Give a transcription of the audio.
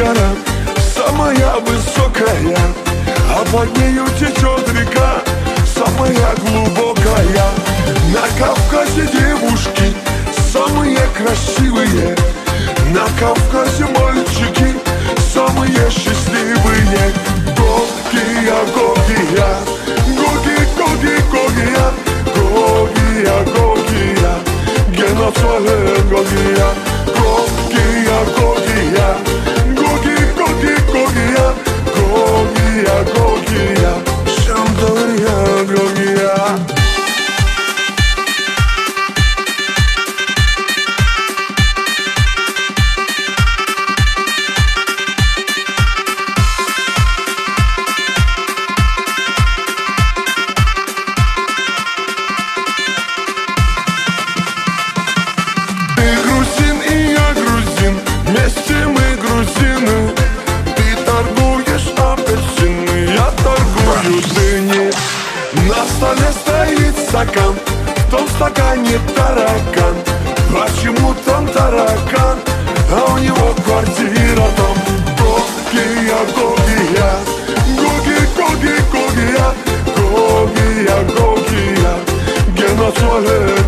гора, самая высокая, а под нею течет река, самая глубокая. На Кавказе девушки самые красивые, на Кавказе мальчики самые счастливые. Гогия, Гогия, Гоги, Гоги, Гогия, Гогия, Гогия, Геноцолен Гогия, Гогия, Гогия, Гоги, Гоги, Гогия, Гогия, Гогия, Шамдория, Гогия. Вместе мы грузины, ты торгуешь апельсины, я торгую дыни. На столе стоит стакан, в том стакане таракан. Почему там таракан, а у него квартира там? Гогия, Гогия, Гоги, Гоги, Гогия, Гогия, Гогия, Геноцолен.